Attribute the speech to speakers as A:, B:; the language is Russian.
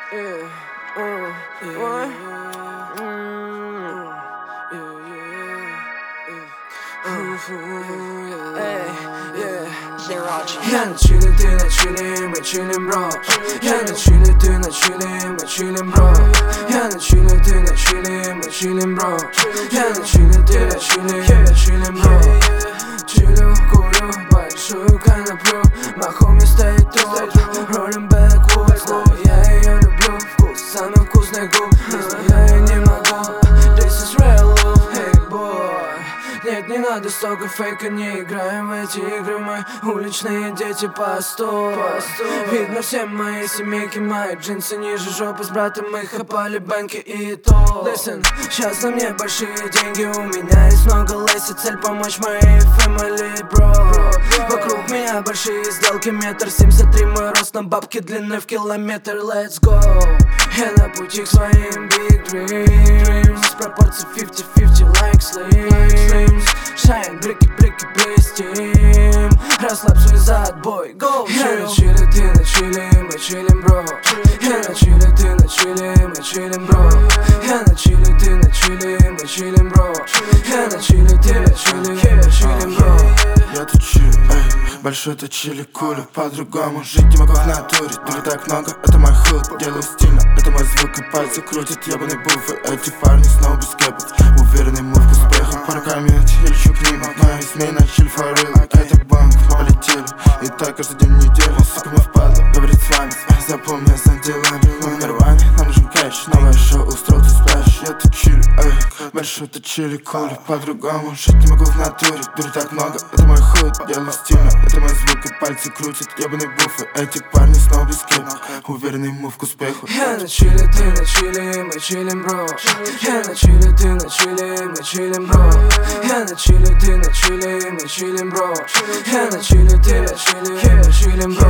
A: Я на чили, ты на чили, мы чилим, бро. Я на чили, ты на чили, мы чилим, бро. Я на чили, ты на чили, мы чилим, бро. Я на чили, ты на чили, мы чилим, бро. Чилю, курю, большую коноплю. My homie stay true, rolling backwoods. Но я ее люблю, вкус, самый вкусный губ. Без нее я не могу, this is real love, hey boy. Нет, не надо столько фейка, не играем в эти игры. Мы уличные дети по 100. Видно всем мои семейки, мои джинсы ниже жопы. С братом мы хапали бэнки и то. Listen, сейчас на мне большие деньги, у меня есть много лейси. Цель помочь моей family, бро. Вокруг меня большие сделки, 1,73 м. Мой рост на бабки длины в километр, let's go. Я на пути к своим big dreams. Пропорции 50-50 like slims. Shine, блики, блестим. Расслабь свой зад, бой, go. Я на чили, ты на чили, мы чилим, бро. Я на чили, ты на чили, мы чилим, бро. Я на чили, ты на чили, мы чилим, бро. Я на чили, ты на чили, мы чилим, бро.
B: Я тут чили, эй, большой это чили, кули. По-другому жить не могу в натуре. Дури так много, это мой худ. Делаю стильно, это мой звук и пальцы крутят. Ебаный буфы, эти парни снова без кепов. Уверенный мув к успеху. По рукам я лечу к ним. Моя смена чили форил. Это банк, полетели. И так каждый день недели. Сука, мне впадло говорить с вами. Запомни, я за делами. Мы в нирване, нам нужен кэш. Новое шоу устроил, ты сплэш. Я тут чили, эй, большой это чили, кули. По-другому жить не могу в натуре. Дури так много, это мой худ. Делаю стильно, это мой звук и пальцы крутят. Ебаные буфы, эти парни снова без кепа. Уверенный мув к успеху.
A: Я на чили, ты на чили, мы чилим, бро. Я на чили, ты на чили, мы чилим, бро. Я на чили, ты на чили, мы чилим, бро. Я на чили, ты на чили, мы чилим, бро.